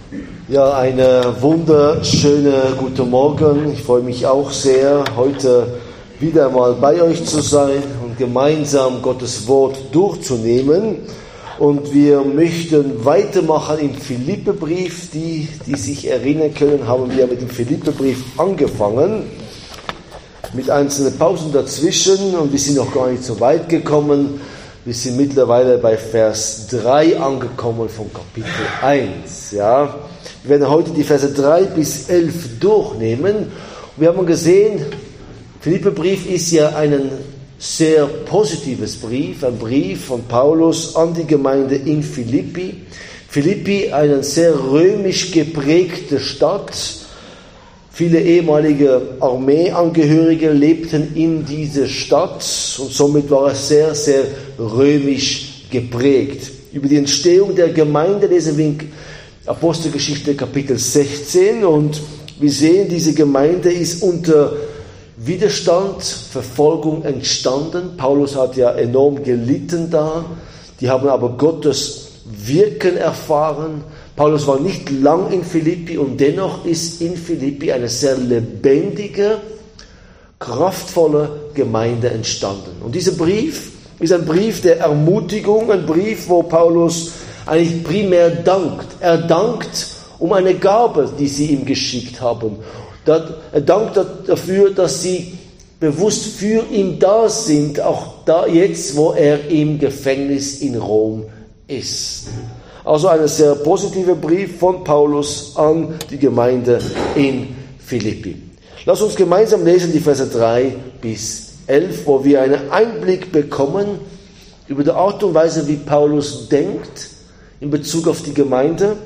Ja, eine wunderschöne guten Morgen. Ich freue mich auch sehr, heute wieder mal bei euch zu sein und gemeinsam Gottes Wort durchzunehmen. Und wir möchten weitermachen im Philipperbrief. Die sich erinnern können, haben wir mit dem Philipperbrief angefangen. Mit einzelnen Pausen dazwischen und wir sind noch gar nicht so weit gekommen. Wir sind mittlerweile bei Vers 3 angekommen von Kapitel 1. Ja. Wir werden heute die Verse 3 bis 11 durchnehmen. Wir haben gesehen, Philipperbrief ist ja ein sehr positives Brief, ein Brief von Paulus an die Gemeinde in Philippi. Philippi, eine sehr römisch geprägte Stadt. Viele ehemalige Armeeangehörige lebten in dieser Stadt und somit war es sehr, sehr römisch geprägt. Über die Entstehung der Gemeinde lesen wir in Apostelgeschichte Kapitel 16 und wir sehen, diese Gemeinde ist unter Widerstand, Verfolgung entstanden. Paulus hat ja enorm gelitten da. Die haben aber Gottes Wirken erfahren. Paulus war nicht lang in Philippi und dennoch ist in Philippi eine sehr lebendige, kraftvolle Gemeinde entstanden. Und dieser Brief ist ein Brief der Ermutigung, ein Brief, wo Paulus eigentlich primär dankt. Er dankt um eine Gabe, die sie ihm geschickt haben. Er dankt dafür, dass sie bewusst für ihn da sind, auch da jetzt, wo er im Gefängnis in Rom ist. Also ein sehr positiver Brief von Paulus an die Gemeinde in Philippi. Lass uns gemeinsam lesen die Verse 3 bis 11, wo wir einen Einblick bekommen über die Art und Weise, wie Paulus denkt in Bezug auf die Gemeinde,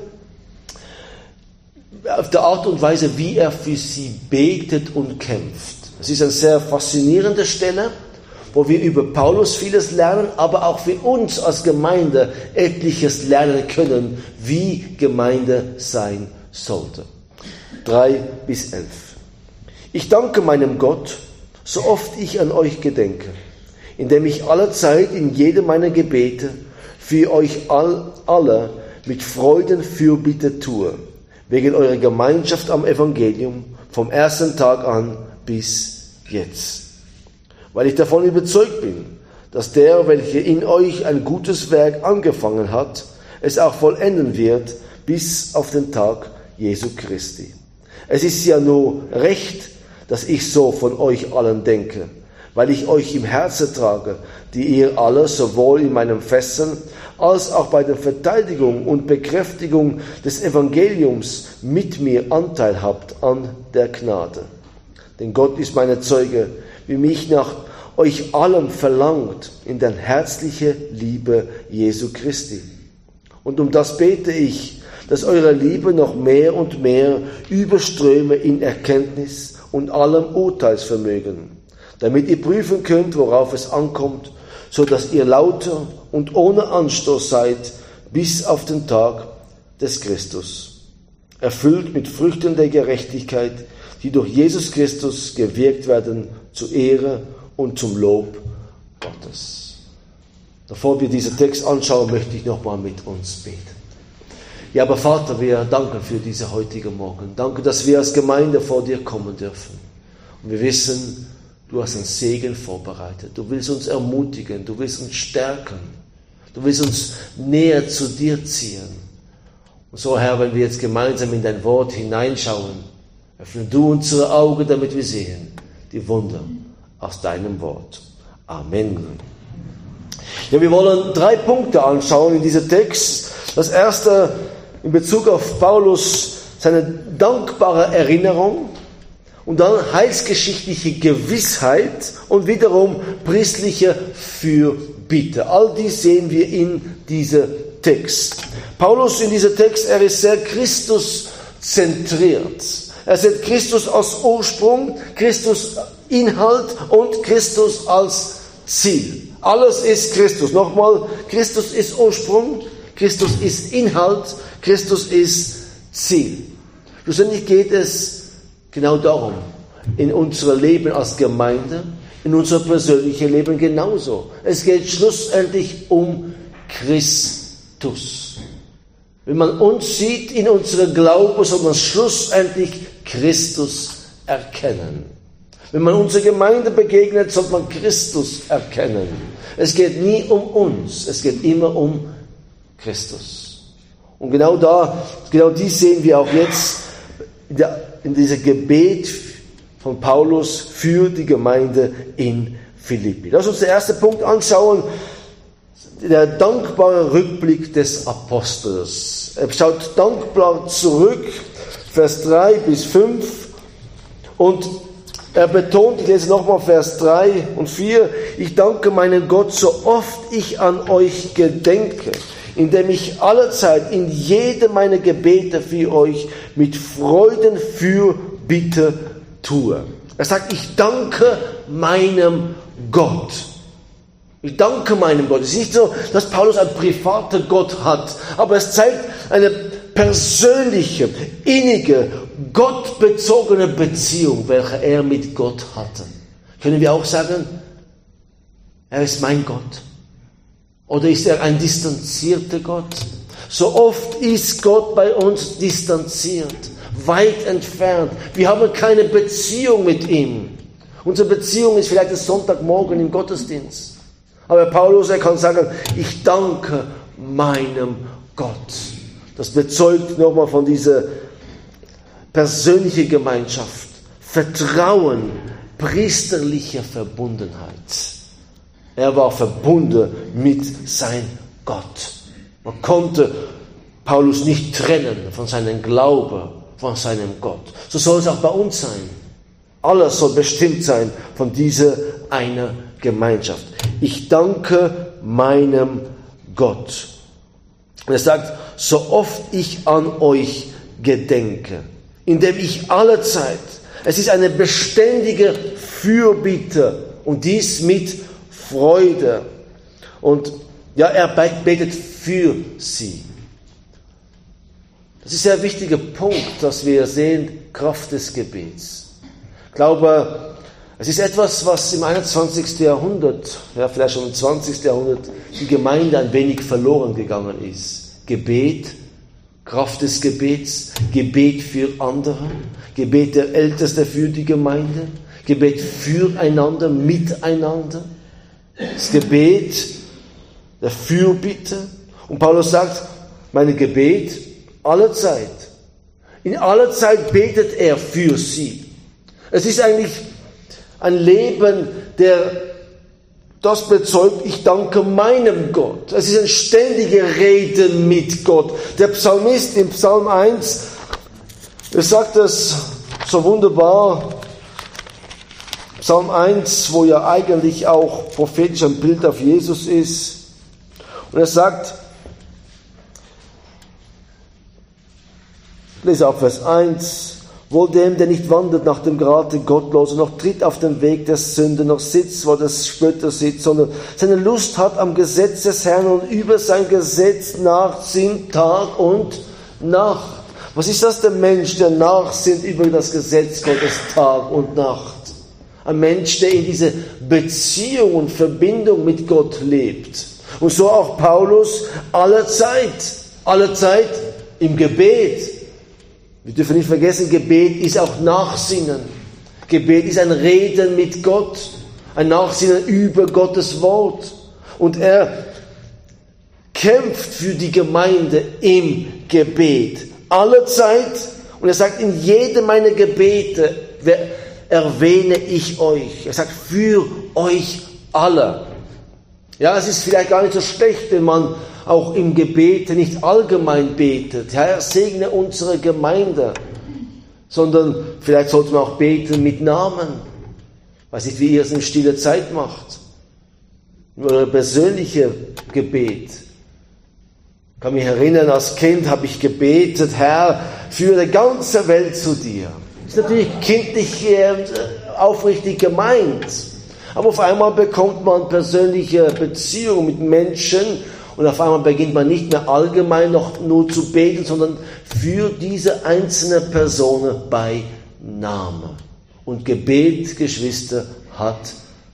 auf der Art und Weise, wie er für sie betet und kämpft. Es ist eine sehr faszinierende Stelle, wo wir über Paulus vieles lernen, aber auch für uns als Gemeinde etliches lernen können, wie Gemeinde sein sollte. 3 bis 11. Ich danke meinem Gott, so oft ich an euch gedenke, indem ich allezeit in jedem meiner Gebete für euch alle mit Freuden Fürbitte tue, wegen eurer Gemeinschaft am Evangelium vom ersten Tag an bis jetzt. Weil ich davon überzeugt bin, dass der, welcher in euch ein gutes Werk angefangen hat, es auch vollenden wird bis auf den Tag Jesu Christi. Es ist ja nur recht, dass ich so von euch allen denke, weil ich euch im Herzen trage, die ihr alle sowohl in meinem Fesseln als auch bei der Verteidigung und Bekräftigung des Evangeliums mit mir Anteil habt an der Gnade. Denn Gott ist meine Zeuge, wie mich nach euch allem verlangt in der herzlichen Liebe Jesu Christi. Und um das bete ich, dass eure Liebe noch mehr und mehr überströme in Erkenntnis und allem Urteilsvermögen, damit ihr prüfen könnt, worauf es ankommt, so dass ihr lauter und ohne Anstoß seid bis auf den Tag des Christus, erfüllt mit Früchten der Gerechtigkeit, die durch Jesus Christus gewirkt werden zur Ehre und zum Lob Gottes. Bevor wir diesen Text anschauen, möchte ich nochmal mit uns beten. Ja, aber Vater, wir danken für diese heutige Morgen. Danke, dass wir als Gemeinde vor dir kommen dürfen. Und wir wissen, du hast einen Segen vorbereitet. Du willst uns ermutigen, du willst uns stärken. Du willst uns näher zu dir ziehen. Und so, Herr, wenn wir jetzt gemeinsam in dein Wort hineinschauen, öffne du unsere Augen, damit wir sehen die Wunder aus deinem Wort. Amen. Ja, wir wollen 3 Punkte anschauen in diesem Text. Das erste in Bezug auf Paulus, seine dankbare Erinnerung und dann heilsgeschichtliche Gewissheit und wiederum priestliche Fürbitte. All dies sehen wir in diesem Text. Paulus in diesem Text, er ist sehr Christus zentriert. Er sieht Christus als Ursprung, Christus Inhalt und Christus als Ziel. Alles ist Christus. Nochmal, Christus ist Ursprung, Christus ist Inhalt, Christus ist Ziel. Schlussendlich geht es genau darum, in unserem Leben als Gemeinde, in unser persönliches Leben genauso. Es geht schlussendlich um Christus. Wenn man uns sieht in unserem Glauben, soll man schlussendlich Christus erkennen. Wenn man unserer Gemeinde begegnet, soll man Christus erkennen. Es geht nie um uns, es geht immer um Christus. Und genau dies sehen wir auch jetzt in diesem Gebet von Paulus für die Gemeinde in Philippi. Lass uns den ersten Punkt anschauen, der dankbare Rückblick des Apostels. Er schaut dankbar zurück, Vers 3 bis 5, und er betont, ich lese nochmal Vers 3 und 4, ich danke meinem Gott, so oft ich an euch gedenke, indem ich allezeit in jedem meiner Gebete für euch mit Freudenfürbitte tue. Er sagt, ich danke meinem Gott. Ich danke meinem Gott. Es ist nicht so, dass Paulus einen privaten Gott hat, aber es zeigt eine persönliche, innige, gottbezogene Beziehung, welche er mit Gott hatte. Können wir auch sagen, er ist mein Gott? Oder ist er ein distanzierter Gott? So oft ist Gott bei uns distanziert, weit entfernt. Wir haben keine Beziehung mit ihm. Unsere Beziehung ist vielleicht das Sonntagmorgen im Gottesdienst. Aber Paulus, er kann sagen, ich danke meinem Gott. Das bezeugt nochmal von dieser persönlichen Gemeinschaft, Vertrauen, priesterliche Verbundenheit. Er war verbunden mit seinem Gott. Man konnte Paulus nicht trennen von seinem Glauben, von seinem Gott. So soll es auch bei uns sein. Alles soll bestimmt sein von dieser einer Gemeinschaft. Ich danke meinem Gott. Und er sagt, so oft ich an euch gedenke, indem ich allezeit, es ist eine beständige Fürbitte und dies mit Freude. Und ja, er betet für sie. Das ist ein sehr wichtiger Punkt, dass wir sehen, Kraft des Gebets. Ich glaube, es ist etwas, was im 21. Jahrhundert, ja vielleicht schon im 20. Jahrhundert, die Gemeinde ein wenig verloren gegangen ist. Gebet, Kraft des Gebets, Gebet für andere, Gebet der Ältesten für die Gemeinde, Gebet füreinander, miteinander, das Gebet der Fürbitte. Und Paulus sagt, mein Gebet allezeit. In aller Zeit betet er für sie. Es ist eigentlich ein Leben, der das bezeugt, ich danke meinem Gott. Es ist ein ständiger Reden mit Gott. Der Psalmist im Psalm 1, er sagt es so wunderbar, Psalm 1, wo ja eigentlich auch prophetisch ein Bild auf Jesus ist. Und er sagt, ich lese ab Vers 1, wohl dem, der nicht wandert nach dem Grat der Gottlosen, noch tritt auf den Weg der Sünde, noch sitzt, wo der Spötter sitzt, sondern seine Lust hat am Gesetz des Herrn und über sein Gesetz nachsinnt Tag und Nacht. Was ist das, der Mensch, der nachsinnt über das Gesetz Gottes Tag und Nacht? Ein Mensch, der in diese Beziehung und Verbindung mit Gott lebt. Und so auch Paulus allezeit im Gebet. Wir dürfen nicht vergessen, Gebet ist auch Nachsinnen. Gebet ist ein Reden mit Gott, ein Nachsinnen über Gottes Wort. Und er kämpft für die Gemeinde im Gebet. Allezeit. Und er sagt, in jedem meiner Gebete erwähne ich euch. Er sagt, für euch alle. Ja, es ist vielleicht gar nicht so schlecht, wenn man auch im Gebet nicht allgemein betet. Herr, segne unsere Gemeinde. Sondern vielleicht sollte man auch beten mit Namen. Ich weiß nicht, wie ihr es in stiller Zeit macht. Oder persönliche Gebet. Ich kann mich erinnern, als Kind habe ich gebetet, Herr, führe die ganze Welt zu dir. Das ist natürlich kindlich aufrichtig gemeint. Aber auf einmal bekommt man persönliche Beziehungen mit Menschen und auf einmal beginnt man nicht mehr allgemein noch nur zu beten, sondern für diese einzelne Person bei Name. Und Gebet, Geschwister, hat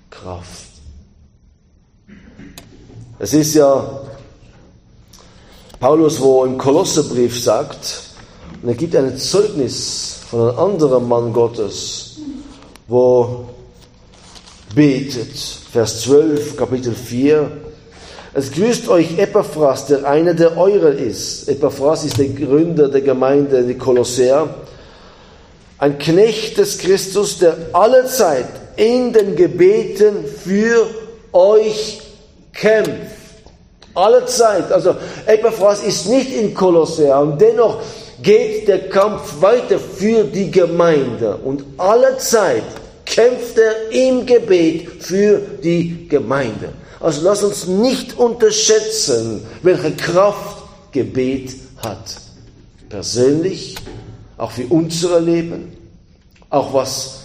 Kraft. Es ist ja Paulus, wo im Kolosserbrief sagt, und er gibt ein Zeugnis von einem anderen Mann Gottes, wo betet, Vers 12, Kapitel 4, es grüßt euch Epaphras, der einer der euren ist. Epaphras ist der Gründer der Gemeinde, die Kolosser, ein Knecht des Christus, der allezeit in den Gebeten für euch kämpft. Allezeit. Also Epaphras ist nicht in Kolosser und dennoch geht der Kampf weiter für die Gemeinde. Und allezeit kämpft er im Gebet für die Gemeinde. Also lass uns nicht unterschätzen, welche Kraft Gebet hat. Persönlich, auch für unser Leben, auch was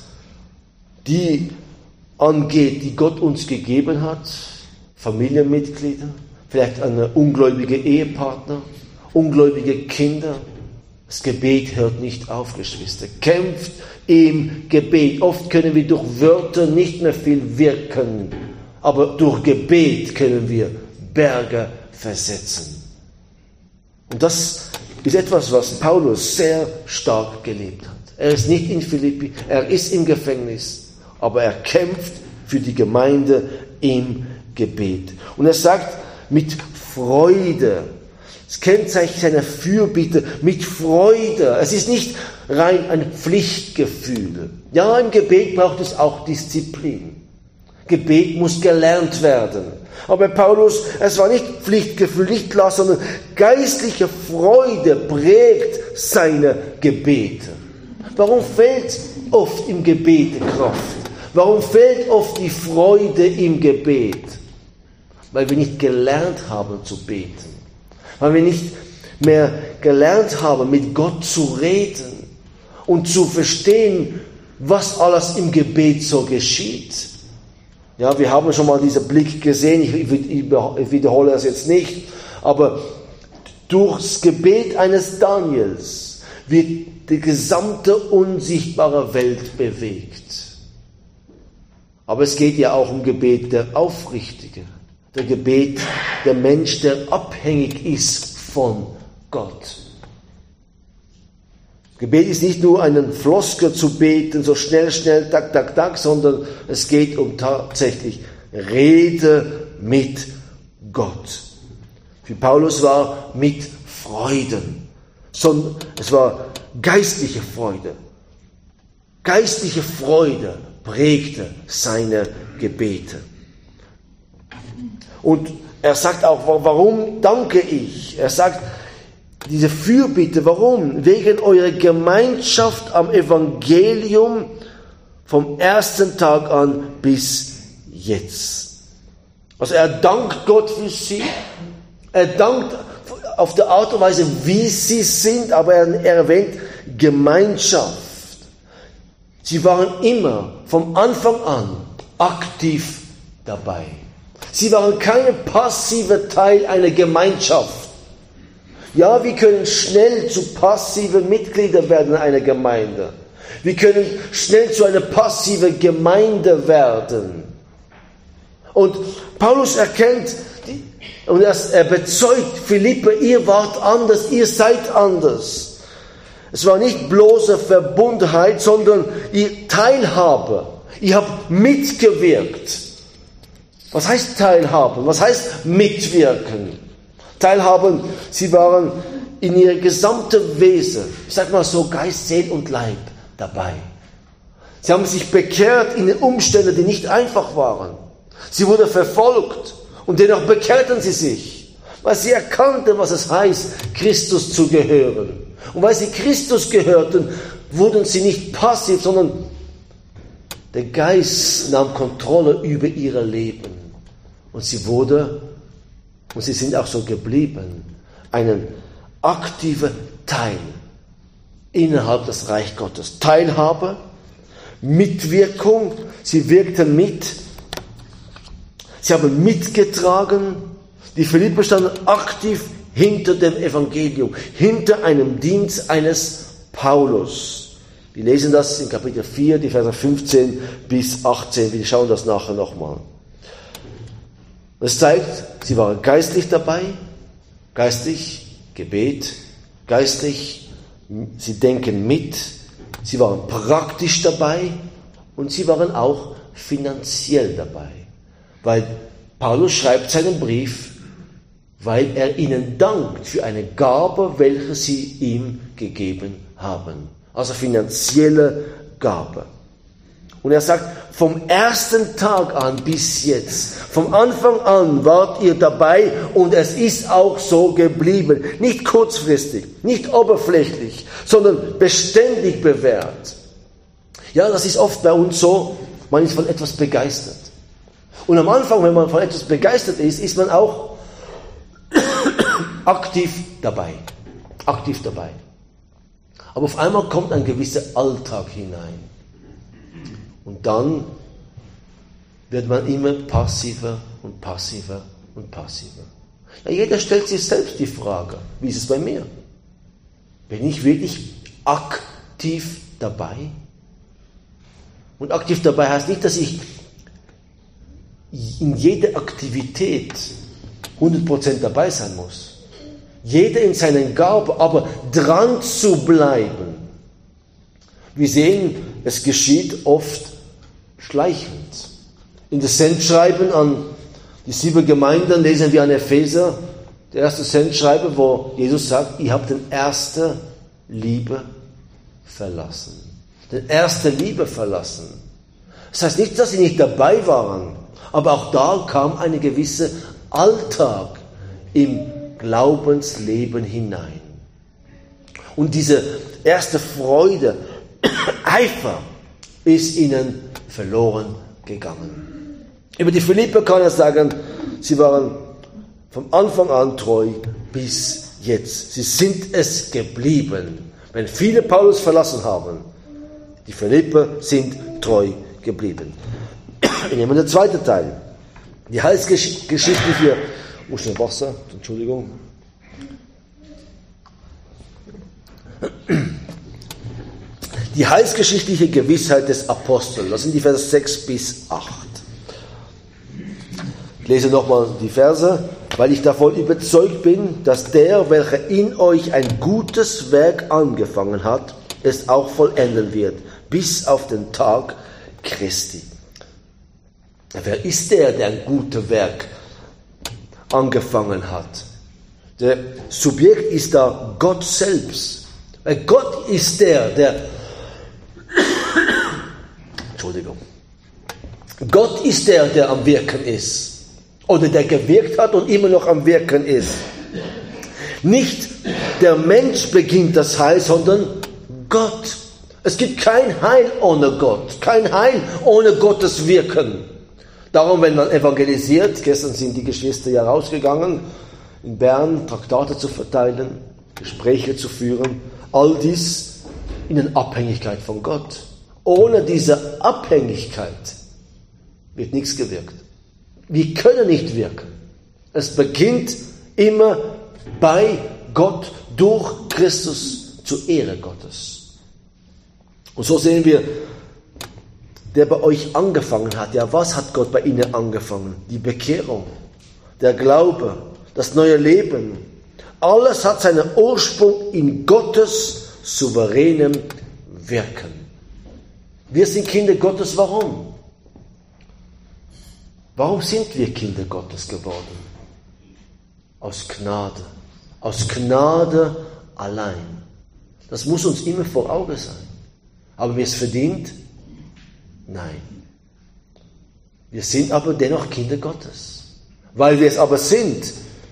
die angeht, die Gott uns gegeben hat, Familienmitglieder, vielleicht ein ungläubiger Ehepartner, ungläubige Kinder. Das Gebet hört nicht auf, Geschwister. Kämpft im Gebet. Oft können wir durch Wörter nicht mehr viel wirken, aber durch Gebet können wir Berge versetzen. Und das ist etwas, was Paulus sehr stark gelebt hat. Er ist nicht in Philippi, er ist im Gefängnis, aber er kämpft für die Gemeinde im Gebet. Und er sagt, mit Freude, das Kennzeichen seiner Fürbitte, mit Freude. Es ist nicht rein ein Pflichtgefühl. Ja, im Gebet braucht es auch Disziplin. Gebet muss gelernt werden. Aber bei Paulus, es war nicht Pflichtgefühl, nicht Last, sondern geistliche Freude prägt seine Gebete. Warum fehlt oft im Gebet Kraft? Warum fehlt oft die Freude im Gebet? Weil wir nicht gelernt haben zu beten. Weil wir nicht mehr gelernt haben, mit Gott zu reden und zu verstehen, was alles im Gebet so geschieht. Ja, wir haben schon mal diesen Blick gesehen, ich wiederhole das jetzt nicht, aber durchs Gebet eines Daniels wird die gesamte unsichtbare Welt bewegt. Aber es geht ja auch um Gebet der Aufrichtige, der Gebet der Mensch, der abhängig ist von Gott. Gebet ist nicht nur einen Floskel zu beten, so schnell, tak, tak, tak, sondern es geht um tatsächlich Rede mit Gott. Für Paulus war mit Freuden. Es war geistliche Freude. Geistliche Freude prägte seine Gebete. Und er sagt auch, warum danke ich? Er sagt, diese Fürbitte, warum? Wegen eurer Gemeinschaft am Evangelium vom ersten Tag an bis jetzt. Also er dankt Gott für sie. Er dankt auf der Art und Weise, wie sie sind, aber er erwähnt Gemeinschaft. Sie waren immer vom Anfang an aktiv dabei. Sie waren kein passiver Teil einer Gemeinschaft. Ja, wir können schnell zu passiven Mitgliedern werden in einer Gemeinde. Wir können schnell zu einer passiven Gemeinde werden. Und Paulus erkennt und er bezeugt Philippe, ihr wart anders, ihr seid anders. Es war nicht bloße Verbundenheit, sondern ihr Teilhabe. Ihr habt mitgewirkt. Was heißt Teilhaben? Was heißt mitwirken? Teilhaben, sie waren in ihr gesamten Wesen, ich sag mal so, Geist, Seele und Leib dabei. Sie haben sich bekehrt in den Umständen, die nicht einfach waren. Sie wurden verfolgt und dennoch bekehrten sie sich, weil sie erkannten, was es heißt, Christus zu gehören. Und weil sie Christus gehörten, wurden sie nicht passiv, sondern der Geist nahm Kontrolle über ihr Leben. Und sie sind auch so geblieben, einen aktiven Teil innerhalb des Reich Gottes. Teilhabe, Mitwirkung, sie wirkten mit, sie haben mitgetragen, die Philipper standen aktiv hinter dem Evangelium, hinter einem Dienst eines Paulus. Wir lesen das in Kapitel 4, die Verse 15 bis 18, wir schauen das nachher nochmal. Es zeigt, sie waren geistlich dabei, Geistlich, Gebet, geistlich, sie denken mit, sie waren praktisch dabei und sie waren auch finanziell dabei. Weil Paulus schreibt seinen Brief, weil er ihnen dankt für eine Gabe, welche sie ihm gegeben haben. Also finanzielle Gabe. Und er sagt, vom ersten Tag an bis jetzt, vom Anfang an wart ihr dabei und es ist auch so geblieben. Nicht kurzfristig, nicht oberflächlich, sondern beständig bewährt. Ja, das ist oft bei uns so, man ist von etwas begeistert. Und am Anfang, wenn man von etwas begeistert ist, ist man auch aktiv dabei. Aktiv dabei. Aber auf einmal kommt ein gewisser Alltag hinein. Und dann wird man immer passiver und passiver und passiver. Ja, jeder stellt sich selbst die Frage, wie ist es bei mir? Bin ich wirklich aktiv dabei? Und aktiv dabei heißt nicht, dass ich in jeder Aktivität 100% dabei sein muss. Jeder in seinen Gaben, aber dran zu bleiben. Wir sehen, es geschieht oft schleichend. In das Sendschreiben an die 7 Gemeinden lesen wir an Epheser, der erste Sendschreiben, wo Jesus sagt, ihr habt den erste Liebe verlassen. Den erste Liebe verlassen. Das heißt nicht, dass sie nicht dabei waren, aber auch da kam eine gewisse Alltag im Glaubensleben hinein. Und diese erste Freude, Eifer ist ihnen verloren gegangen. Über die Philipper kann er sagen, sie waren vom Anfang an treu bis jetzt. Sie sind es geblieben. Wenn viele Paulus verlassen haben, die Philipper sind treu geblieben. Wir nehmen den zweiten Teil. Die heilsgeschichtliche, Wasser, Entschuldigung. Die heilsgeschichtliche Gewissheit des Apostels. Das sind die Verse 6 bis 8. Ich lese nochmal die Verse. Weil ich davon überzeugt bin, dass der, welcher in euch ein gutes Werk angefangen hat, es auch vollenden wird, bis auf den Tag Christi. Wer ist der ein gutes Werk angefangen hat? Der Subjekt ist da Gott selbst. Weil Gott ist der Entschuldigung. Gott ist der am Wirken ist. Oder der gewirkt hat und immer noch am Wirken ist. Nicht der Mensch beginnt das Heil, sondern Gott. Es gibt kein Heil ohne Gott. Kein Heil ohne Gottes Wirken. Darum, wenn man evangelisiert, gestern sind die Geschwister ja rausgegangen, in Bern Traktate zu verteilen, Gespräche zu führen, all dies in Abhängigkeit von Gott. Ohne diese Abhängigkeit wird nichts gewirkt. Wir können nicht wirken. Es beginnt immer bei Gott, durch Christus, zur Ehre Gottes. Und so sehen wir, der bei euch angefangen hat. Ja, was hat Gott bei ihnen angefangen? Die Bekehrung, der Glaube, das neue Leben. Alles hat seinen Ursprung in Gottes souveränem Wirken. Wir sind Kinder Gottes. Warum? Warum sind wir Kinder Gottes geworden? Aus Gnade. Aus Gnade allein. Das muss uns immer vor Augen sein. Haben wir es verdient? Nein. Wir sind aber dennoch Kinder Gottes. Weil wir es aber sind,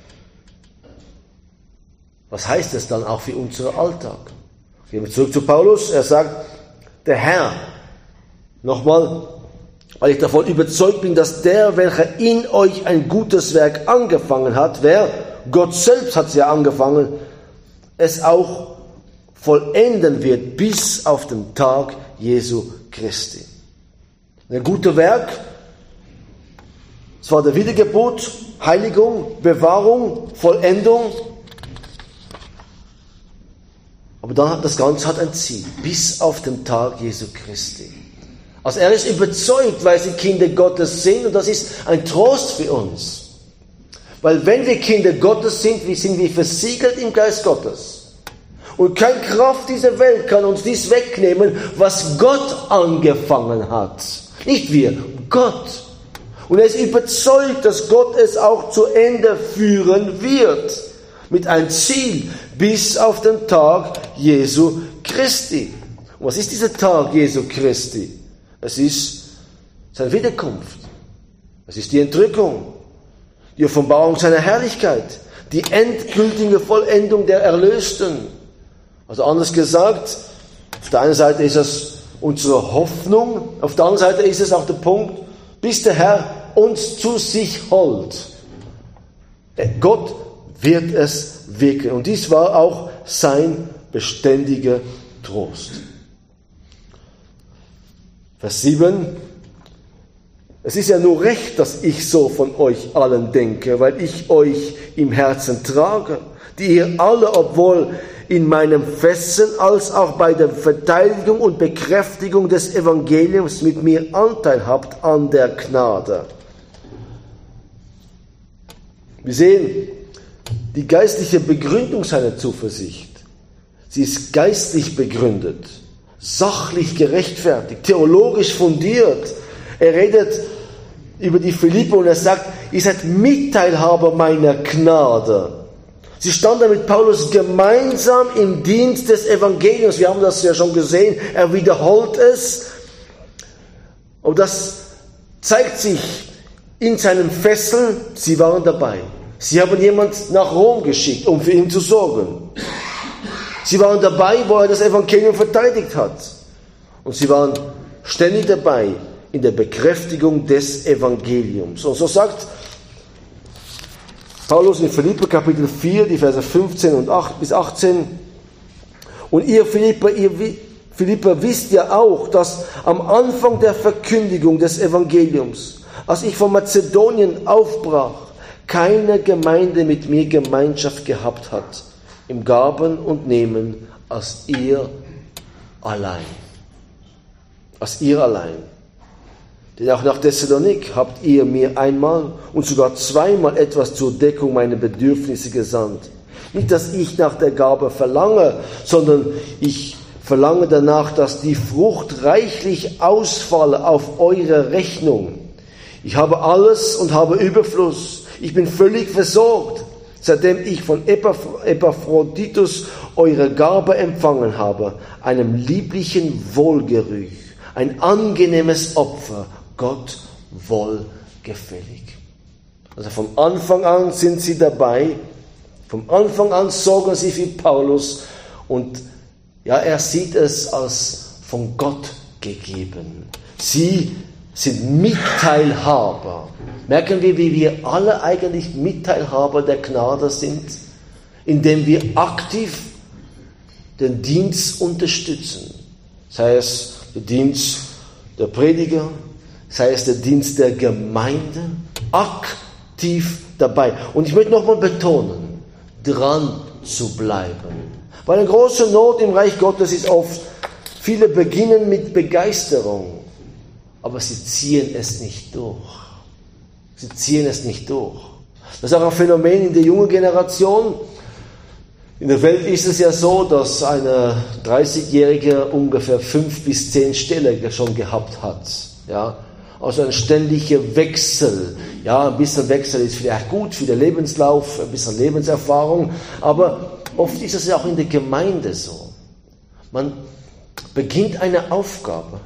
was heißt das dann auch für unseren Alltag? Gehen wir zurück zu Paulus. Er sagt, der Herr, nochmal, weil ich davon überzeugt bin, dass der, welcher in euch ein gutes Werk angefangen hat, wer? Gott selbst hat es ja angefangen, es auch vollenden wird bis auf den Tag Jesu Christi. Ein gutes Werk, es war der Wiedergeburt, Heiligung, Bewahrung, Vollendung. Aber dann hat das Ganze ein Ziel, bis auf den Tag Jesu Christi. Also er ist überzeugt, weil sie Kinder Gottes sind, und das ist ein Trost für uns. Weil wenn wir Kinder Gottes sind wir versiegelt im Geist Gottes. Und keine Kraft dieser Welt kann uns dies wegnehmen, was Gott angefangen hat. Nicht wir, Gott. Und er ist überzeugt, dass Gott es auch zu Ende führen wird. Mit einem Ziel bis auf den Tag Jesu Christi. Und was ist dieser Tag Jesu Christi? Es ist seine Wiederkunft. Es ist die Entrückung, die Offenbarung seiner Herrlichkeit, die endgültige Vollendung der Erlösten. Also anders gesagt, auf der einen Seite ist es unsere Hoffnung, auf der anderen Seite ist es auch der Punkt, bis der Herr uns zu sich holt. Gott wird es wirken. Und dies war auch sein beständiger Trost. Vers 7. Es ist ja nur recht, dass ich so von euch allen denke, weil ich euch im Herzen trage, die ihr alle, obwohl in meinem Fesseln als auch bei der Verteidigung und Bekräftigung des Evangeliums mit mir Anteil habt an der Gnade. Wir sehen die geistliche Begründung seiner Zuversicht. Sie ist geistlich begründet, sachlich gerechtfertigt, theologisch fundiert. Er redet über die Philipper und er sagt, ihr seid Mitteilhaber meiner Gnade. Sie standen mit Paulus gemeinsam im Dienst des Evangeliums. Wir haben das ja schon gesehen. Er wiederholt es. Und das zeigt sich in seinen Fesseln. Sie waren dabei. Sie haben jemand nach Rom geschickt, um für ihn zu sorgen. Sie waren dabei, wo er das Evangelium verteidigt hat. Und sie waren ständig dabei in der Bekräftigung des Evangeliums. Und so sagt Paulus in Philipper Kapitel 4, die Verse 15 und 8 bis 18. Und ihr Philipper wisst ja auch, dass am Anfang der Verkündigung des Evangeliums, als ich von Mazedonien aufbrach, keine Gemeinde mit mir Gemeinschaft gehabt hat, im Gaben und Nehmen, als ihr allein. Als ihr allein. Denn auch nach Thessalonik habt ihr mir einmal und sogar zweimal etwas zur Deckung meiner Bedürfnisse gesandt. Nicht, dass ich nach der Gabe verlange, sondern ich verlange danach, dass die Frucht reichlich ausfalle auf eure Rechnung. Ich habe alles und habe Überfluss. Ich bin völlig versorgt, seitdem ich von Epaphroditus eure Gabe empfangen habe, einem lieblichen Wohlgerüch, ein angenehmes Opfer, Gott wohlgefällig. Also vom Anfang an sind sie dabei, vom Anfang an sorgen sie für Paulus und ja, er sieht es als von Gott gegeben. Sie sind Mitteilhaber. Merken wir, wie wir alle eigentlich Mitteilhaber der Gnade sind, indem wir aktiv den Dienst unterstützen. Sei es der Dienst der Prediger, sei es der Dienst der Gemeinde, aktiv dabei. Und ich möchte nochmal betonen, dran zu bleiben. Weil eine große Not im Reich Gottes ist oft, viele beginnen mit Begeisterung, aber sie ziehen es nicht durch. Sie ziehen es nicht durch. Das ist auch ein Phänomen in der jungen Generation. In der Welt ist es ja so, dass eine 30-Jährige ungefähr 5 bis 10 Stellen schon gehabt hat. Ja? Also ein ständiger Wechsel. Ja, ein bisschen Wechsel ist vielleicht gut für den Lebenslauf, ein bisschen Lebenserfahrung, aber oft ist es ja auch in der Gemeinde so. Man beginnt eine Aufgabe,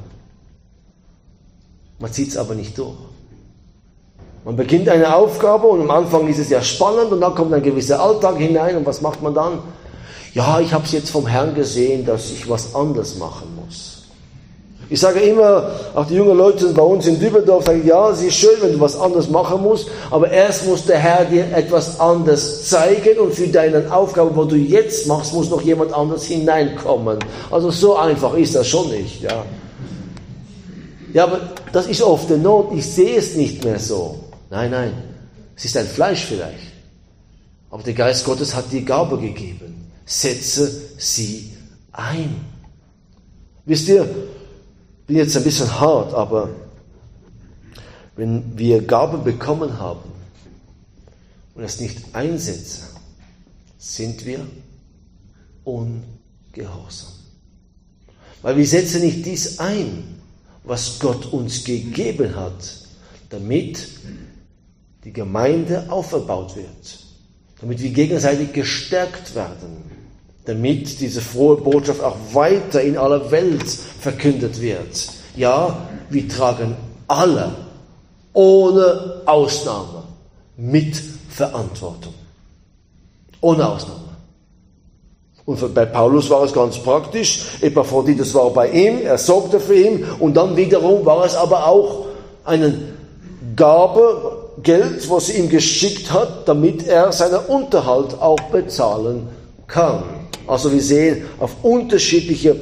man zieht es aber nicht durch. Man beginnt eine Aufgabe und am Anfang ist es ja spannend und dann kommt ein gewisser Alltag hinein und was macht man dann? Ja, ich habe es jetzt vom Herrn gesehen, dass ich was anderes machen muss. Ich sage immer, auch die jungen Leute bei uns in Dübendorf sagen, ja, es ist schön, wenn du was anderes machen musst, aber erst muss der Herr dir etwas anderes zeigen und für deine Aufgabe, wo du jetzt machst, muss noch jemand anderes hineinkommen. Also so einfach ist das schon nicht, ja. Ja, aber das ist oft der Not, ich sehe es nicht mehr so. Nein, es ist ein Fleisch vielleicht. Aber der Geist Gottes hat die Gabe gegeben. Setze sie ein. Wisst ihr, ich bin jetzt ein bisschen hart, aber wenn wir Gabe bekommen haben, und es nicht einsetze, sind wir ungehorsam. Weil wir setzen nicht dies ein, was Gott uns gegeben hat, damit die Gemeinde aufgebaut wird, damit wir gegenseitig gestärkt werden, damit diese frohe Botschaft auch weiter in aller Welt verkündet wird. Ja, wir tragen alle, ohne Ausnahme, Mitverantwortung. Ohne Ausnahme. Und bei Paulus war es ganz praktisch. Epaphroditus war bei ihm, er sorgte für ihn. Und dann wiederum war es aber auch eine Gabe, Geld, was sie ihm geschickt hat, damit er seinen Unterhalt auch bezahlen kann. Also wir sehen, auf unterschiedliche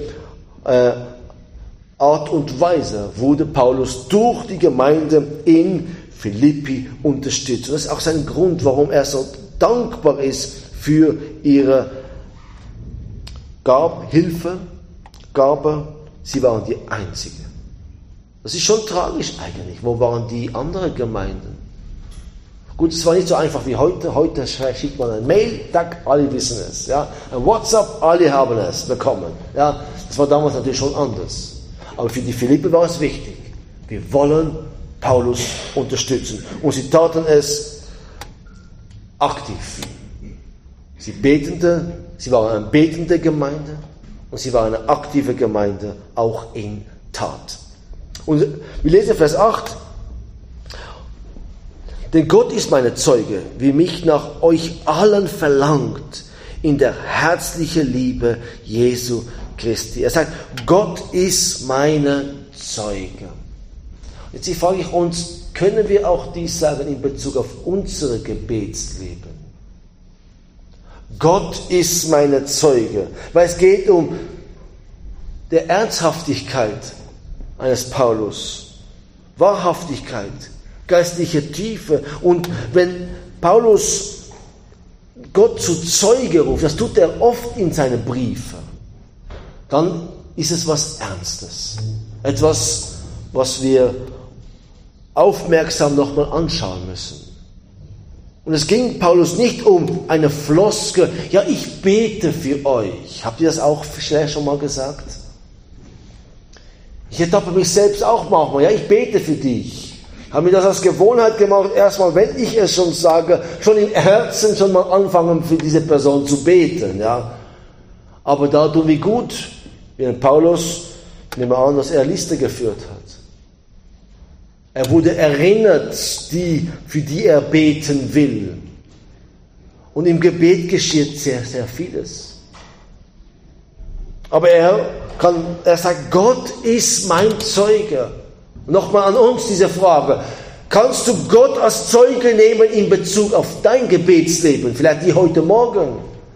Art und Weise wurde Paulus durch die Gemeinde in Philippi unterstützt. Und das ist auch sein Grund, warum er so dankbar ist für ihre Gabe. Sie waren die Einzige. Das ist schon tragisch eigentlich. Wo waren die anderen Gemeinden? Gut, es war nicht so einfach wie heute. Heute schickt man ein Mail, tack, alle wissen es. Ja? Ein WhatsApp, alle haben es bekommen. Ja? Das war damals natürlich schon anders. Aber für die Philipper war es wichtig. Wir wollen Paulus unterstützen. Und sie taten es aktiv. Sie waren eine betende Gemeinde und sie waren eine aktive Gemeinde, auch in Tat. Und wir lesen Vers 8. Denn Gott ist meine Zeuge, wie mich nach euch allen verlangt, in der herzlichen Liebe Jesu Christi. Er sagt, Gott ist meine Zeuge. Jetzt frage ich uns, können wir auch dies sagen in Bezug auf unser Gebetsleben? Gott ist meine Zeuge, weil es geht um die Ernsthaftigkeit eines Paulus, Wahrhaftigkeit, geistliche Tiefe. Und wenn Paulus Gott zu Zeuge ruft, das tut er oft in seinen Briefen, dann ist es was Ernstes. Etwas, was wir aufmerksam nochmal anschauen müssen. Und es ging Paulus nicht um eine Floskel, ja, ich bete für euch. Habt ihr das auch vielleicht schon mal gesagt? Ich ertappe mich selbst auch manchmal, ja, ich bete für dich. Habe mir das als Gewohnheit gemacht, erstmal, wenn ich es schon sage, schon im Herzen schon mal anfangen, für diese Person zu beten, ja. Aber da tun wir gut, wie Paulus, nehmen wir an, dass er Liste geführt hat. Er wurde erinnert, für die er beten will. Und im Gebet geschieht sehr, sehr vieles. Aber er sagt, Gott ist mein Zeuge. Nochmal an uns diese Frage. Kannst du Gott als Zeuge nehmen in Bezug auf dein Gebetsleben? Vielleicht die heute Morgen.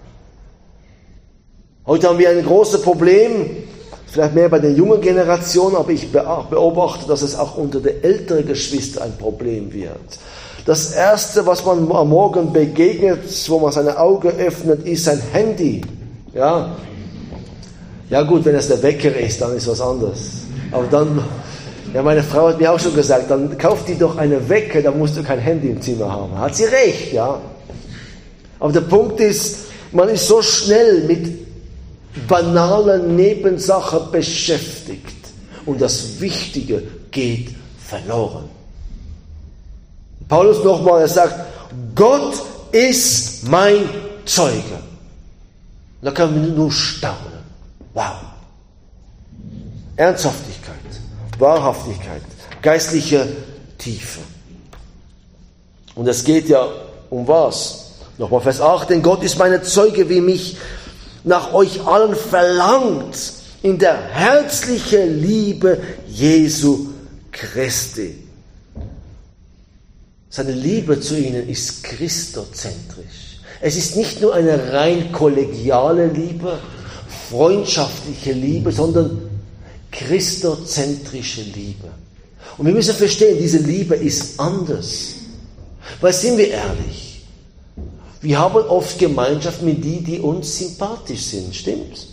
Heute haben wir ein großes Problem, vielleicht mehr bei der jungen Generation, aber ich beobachte, dass es auch unter den älteren Geschwistern ein Problem wird. Das Erste, was man am Morgen begegnet, wo man seine Augen öffnet, ist sein Handy. Ja gut, wenn es der Wecker ist, dann ist was anderes. Aber dann, ja, meine Frau hat mir auch schon gesagt, dann kauf dir doch eine Wecker, dann musst du kein Handy im Zimmer haben. Hat sie recht, ja. Aber der Punkt ist, man ist so schnell mit banalen Nebensachen beschäftigt und das Wichtige geht verloren. Paulus nochmal, er sagt, Gott ist mein Zeuge. Da kann man nur staunen. Wow. Ernsthaftigkeit, Wahrhaftigkeit, geistliche Tiefe. Und es geht ja um was? Nochmal Vers 8, denn Gott ist meine Zeuge, wie mich nach euch allen verlangt, in der herzlichen Liebe Jesu Christi. Seine Liebe zu ihnen ist christozentrisch. Es ist nicht nur eine rein kollegiale Liebe, freundschaftliche Liebe, sondern christozentrische Liebe. Und wir müssen verstehen, diese Liebe ist anders. Weil, sind wir ehrlich, wir haben oft Gemeinschaft mit denen, die uns sympathisch sind, stimmt's?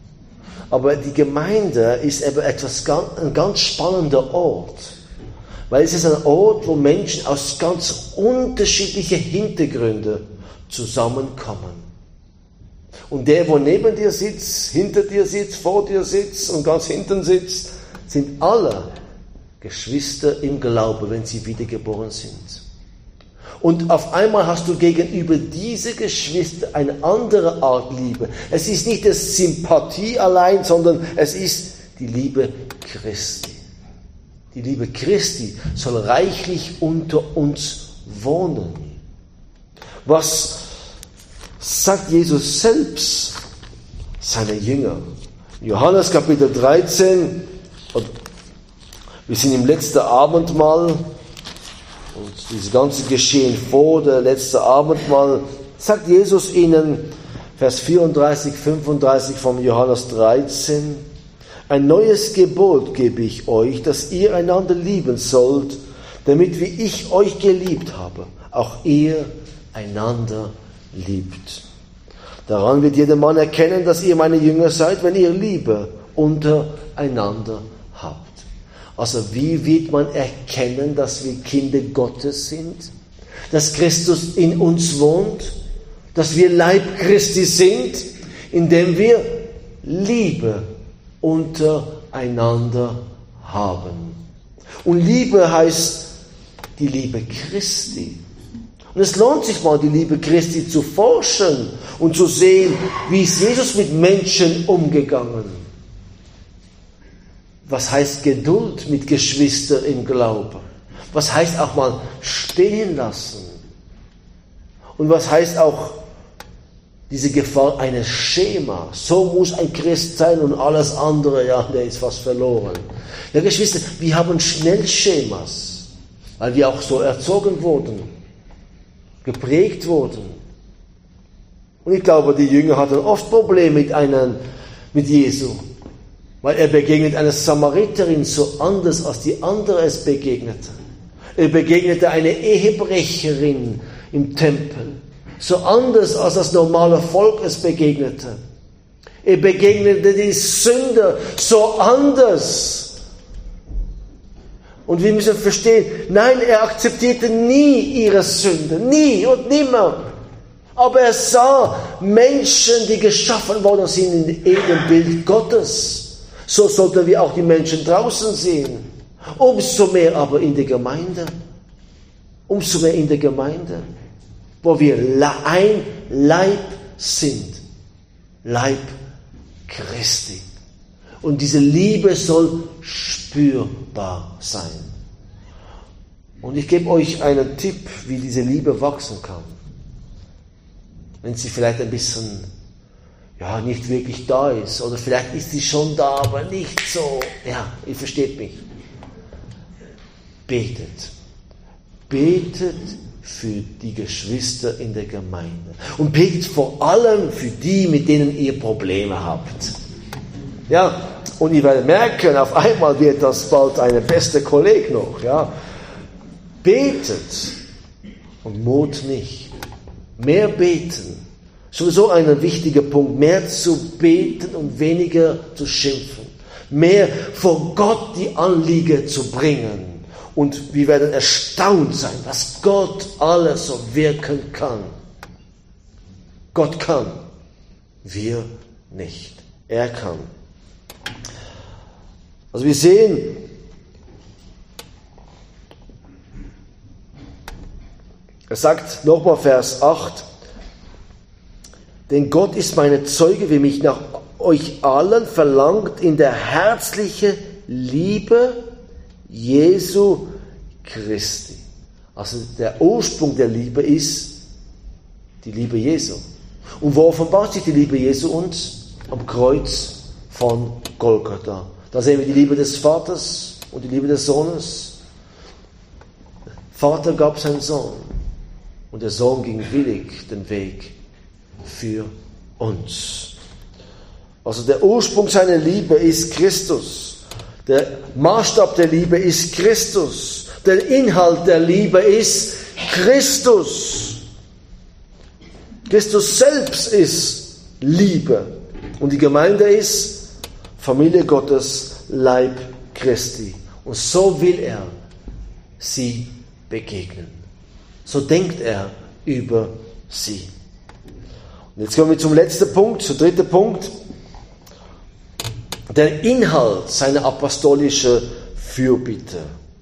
Aber die Gemeinde ist eben ein ganz spannender Ort, Weil es ist ein Ort, wo Menschen aus ganz unterschiedlichen Hintergründen zusammenkommen. Und der, wo neben dir sitzt, hinter dir sitzt, vor dir sitzt und ganz hinten sitzt, sind alle Geschwister im Glauben, wenn sie wiedergeboren sind. Und auf einmal hast du gegenüber diese Geschwister eine andere Art Liebe. Es ist nicht die Sympathie allein, sondern es ist die Liebe Christi. Die Liebe Christi soll reichlich unter uns wohnen. Was sagt Jesus selbst seine Jünger? Johannes Kapitel 13, und wir sind im letzten Abendmahl, und dieses ganze Geschehen vor der letzten Abendmahl, sagt Jesus ihnen, Vers 34, 35 vom Johannes 13, ein neues Gebot gebe ich euch, dass ihr einander lieben sollt, damit wie ich euch geliebt habe, auch ihr einander liebt. Daran wird jeder Mann erkennen, dass ihr meine Jünger seid, wenn ihr Liebe untereinander habt. Also wie wird man erkennen, dass wir Kinder Gottes sind? Dass Christus in uns wohnt? Dass wir Leib Christi sind? Indem wir Liebe untereinander haben. Und Liebe heißt die Liebe Christi. Und es lohnt sich mal, die Liebe Christi zu forschen und zu sehen, wie ist Jesus mit Menschen umgegangen. Was heißt Geduld mit Geschwistern im Glauben? Was heißt auch mal stehen lassen? Und was heißt auch diese Gefahr eines Schemas? So muss ein Christ sein und alles andere, ja, der ist fast verloren. Ja, Geschwister, wir haben schnell Schemas, weil wir auch so erzogen wurden, geprägt wurden. Und ich glaube, die Jünger hatten oft Probleme mit Jesu. Weil er begegnet einer Samariterin so anders, als die andere es begegnete. Er begegnete einer Ehebrecherin im Tempel. So anders, als das normale Volk es begegnete. Er begegnete die Sünder so anders. Und wir müssen verstehen, nein, er akzeptierte nie ihre Sünde. Nie und nimmer. Aber er sah Menschen, die geschaffen worden sind im Ebenbild Gottes. So sollten wir auch die Menschen draußen sehen. Umso mehr aber in der Gemeinde. Umso mehr in der Gemeinde. Wo wir ein Leib sind. Leib Christi. Und diese Liebe soll spürbar sein. Und ich gebe euch einen Tipp, wie diese Liebe wachsen kann. Wenn sie vielleicht ein bisschen nicht wirklich da ist. Oder vielleicht ist sie schon da, aber nicht so. Ja, ihr versteht mich. Betet. Betet für die Geschwister in der Gemeinde. Und betet vor allem für die, mit denen ihr Probleme habt. Ja, und ihr werdet merken, auf einmal wird das bald eine beste Kollege noch. Ja. Betet und Mut nicht. Mehr beten. Sowieso ein wichtiger Punkt, mehr zu beten und weniger zu schimpfen. Mehr vor Gott die Anliegen zu bringen. Und wir werden erstaunt sein, was Gott alles so wirken kann. Gott kann, wir nicht. Er kann. Also wir sehen, er sagt nochmal Vers 8, denn Gott ist meine Zeuge, wie mich nach euch allen verlangt in der herzlichen Liebe Jesu Christi. Also der Ursprung der Liebe ist die Liebe Jesu. Und wo offenbart sich die Liebe Jesu uns? Am Kreuz von Golgatha. Da sehen wir die Liebe des Vaters und die Liebe des Sohnes. Vater gab seinen Sohn und der Sohn ging willig den Weg für uns. Also der Ursprung seiner Liebe ist Christus. Der Maßstab der Liebe ist Christus. Der Inhalt der Liebe ist Christus. Christus selbst ist Liebe. Und die Gemeinde ist Familie Gottes, Leib Christi. Und so will er sie begegnen. So denkt er über sie. Und jetzt kommen wir zum letzten Punkt, zum dritten Punkt. Der Inhalt seiner apostolischen Fürbitte.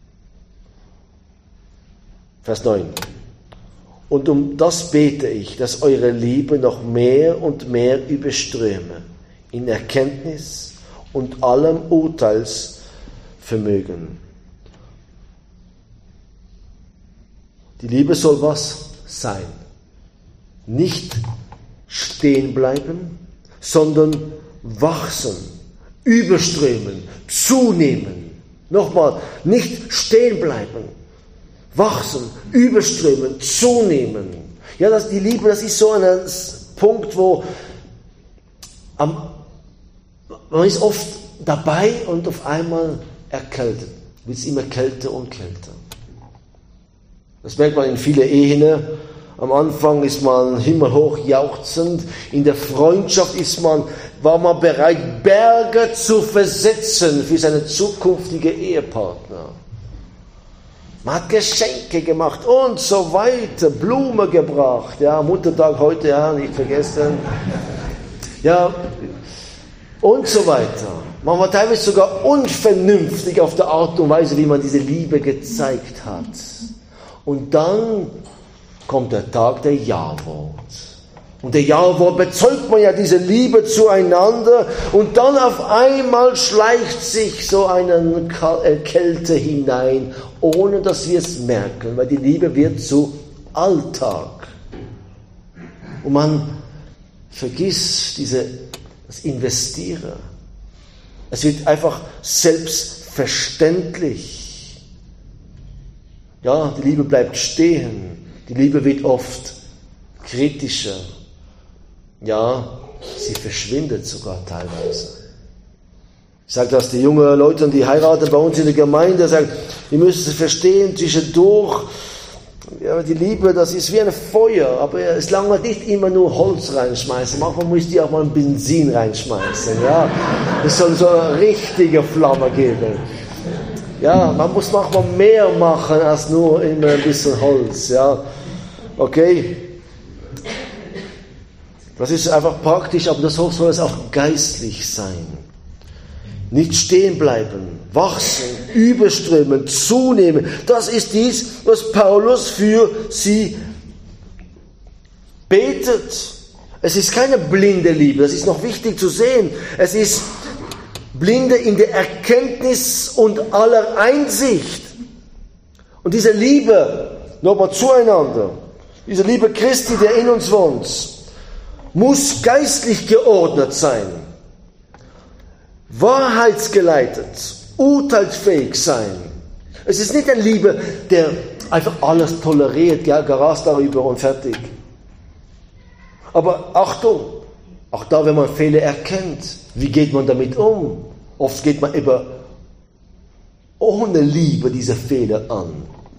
Vers 9. Und um das bete ich, dass eure Liebe noch mehr und mehr überströme in Erkenntnis und allem Urteilsvermögen. Die Liebe soll was sein? Nicht stehen bleiben, sondern wachsen, überströmen, zunehmen. Nochmal, nicht stehen bleiben, wachsen, überströmen, zunehmen. Ja, die Liebe, das ist so ein Punkt, wo man ist oft dabei und auf einmal erkältet. Wird es immer kälter und kälter. Das merkt man in vielen Ehen. Am Anfang ist man himmelhoch jauchzend. In der Freundschaft war man bereit, Berge zu versetzen für seinen zukünftigen Ehepartner. Man hat Geschenke gemacht und so weiter, Blumen gebracht. Ja, Muttertag heute, ja, nicht vergessen. Ja, und so weiter. Man war teilweise sogar unvernünftig auf der Art und Weise, wie man diese Liebe gezeigt hat. Und dann kommt der Tag der Ja-Wort. Und der Ja-Wort bezeugt man ja diese Liebe zueinander. Und dann auf einmal schleicht sich so eine Kälte hinein, ohne dass wir es merken. Weil die Liebe wird zu Alltag. Und man vergisst das Investieren. Es wird einfach selbstverständlich. Ja, die Liebe bleibt stehen. Die Liebe wird oft kritischer. Ja, sie verschwindet sogar teilweise. Ich sage das den jungen Leuten, die heiraten bei uns in der Gemeinde, sagen, ihr müsst es verstehen, zwischendurch, ja, die Liebe, das ist wie ein Feuer, aber es langt nicht immer nur Holz reinschmeißen, manchmal muss die auch mal ein Benzin reinschmeißen. Ja, es soll so eine richtige Flamme geben. Ja, man muss manchmal mehr machen als nur immer ein bisschen Holz. Ja, okay. Das ist einfach praktisch, aber das soll es auch geistlich sein. Nicht stehen bleiben, wachsen, überströmen, zunehmen. Das ist dies, was Paulus für sie betet. Es ist keine blinde Liebe, das ist noch wichtig zu sehen. Es ist Blinde in der Erkenntnis und aller Einsicht. Und diese Liebe, nochmal zueinander, diese Liebe Christi, der in uns wohnt, muss geistlich geordnet sein, wahrheitsgeleitet, urteilsfähig sein. Es ist nicht eine Liebe, der einfach alles toleriert, ja, gerast darüber und fertig. Aber Achtung, auch da, wenn man Fehler erkennt, wie geht man damit um? Oft geht man ohne Liebe diese Fehler an.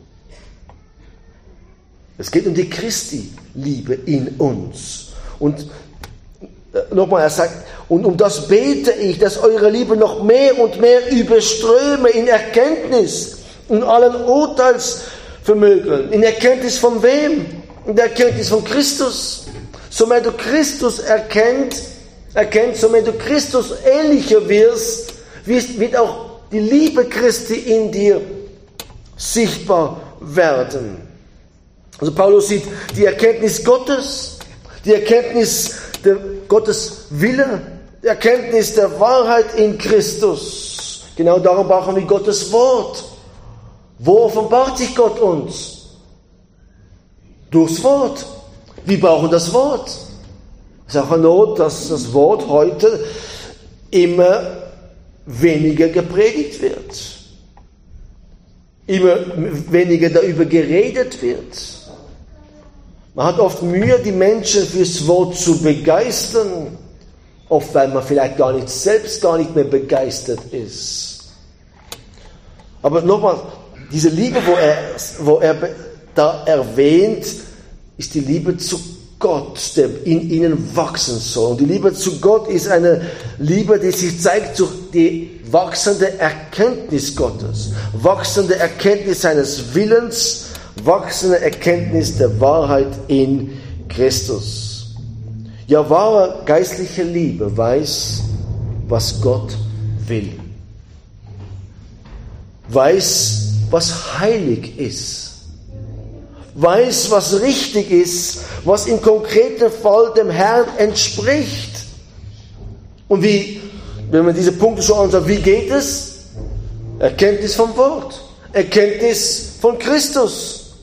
Es geht um die Christi-Liebe in uns. Und nochmal, er sagt, und um das bete ich, dass eure Liebe noch mehr und mehr überströme in Erkenntnis und allen Urteilsvermögen. In Erkenntnis von wem? In der Erkenntnis von Christus. So mehr du Christus erkennst, so mehr du Christus ähnlicher wirst, wird auch die Liebe Christi in dir sichtbar werden. Also Paulus sieht die Erkenntnis Gottes, die Erkenntnis der Gottes Wille, die Erkenntnis der Wahrheit in Christus. Genau darum brauchen wir Gottes Wort. Wo offenbart sich Gott uns? Durchs Wort. Wir brauchen das Wort. Es ist auch eine Not, dass das Wort heute immer weniger gepredigt wird. Immer weniger darüber geredet wird. Man hat oft Mühe, die Menschen fürs Wort zu begeistern. Oft, weil man vielleicht selbst gar nicht mehr begeistert ist. Aber nochmal, diese Liebe, wo er da erwähnt, ist die Liebe zu Gott, der in ihnen wachsen soll. Und die Liebe zu Gott ist eine Liebe, die sich zeigt durch die wachsende Erkenntnis Gottes, wachsende Erkenntnis seines Willens, wachsende Erkenntnis der Wahrheit in Christus. Ja, wahre geistliche Liebe weiß, was Gott will. Weiß, was heilig ist. Weiß, was richtig ist, was im konkreten Fall dem Herrn entspricht. Und wie, wenn man diese Punkte schon anschaut, wie geht es? Erkenntnis vom Wort, Erkenntnis von Christus.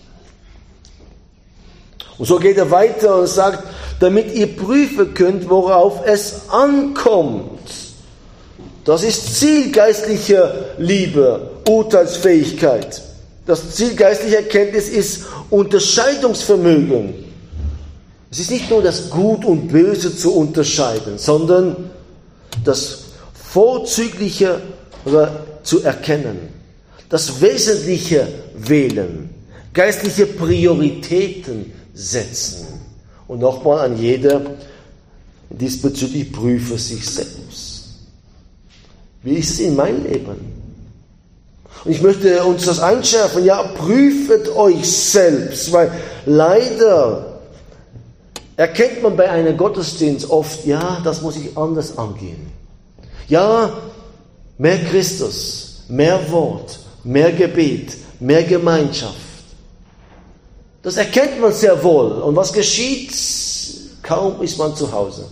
Und so geht er weiter und sagt, damit ihr prüfen könnt, worauf es ankommt. Das ist Ziel geistlicher Liebe, Urteilsfähigkeit. Das Ziel geistlicher Erkenntnis ist Unterscheidungsvermögen. Es ist nicht nur das Gut und Böse zu unterscheiden, sondern das Vorzügliche zu erkennen, das Wesentliche wählen, geistliche Prioritäten setzen. Und nochmal an jeder diesbezüglich prüfe sich selbst. Wie ist es in meinem Leben? Und ich möchte uns das einschärfen, ja, prüfet euch selbst, weil leider erkennt man bei einem Gottesdienst oft, ja, das muss ich anders angehen. Ja, mehr Christus, mehr Wort, mehr Gebet, mehr Gemeinschaft. Das erkennt man sehr wohl. Und was geschieht? Kaum ist man zu Hause.